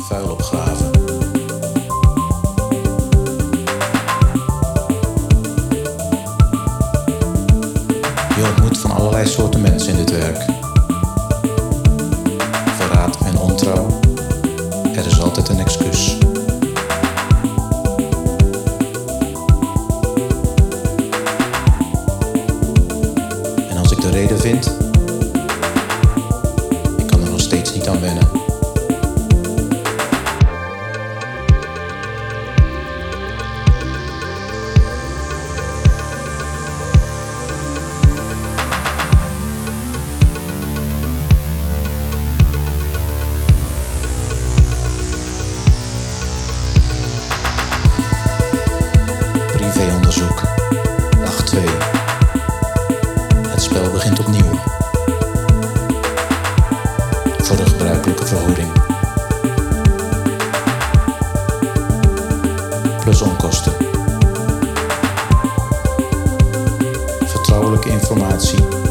vuil opgraven. Je ontmoet van allerlei soorten mensen in dit werk. Verraad en ontrouw, er is altijd een excuus. En als ik de reden vind, ik kan er nog steeds niet aan wennen. Privéonderzoek, dag 2. Het spel begint opnieuw. Voor de gebruikelijke vergoeding. Plus onkosten. Vertrouwelijke informatie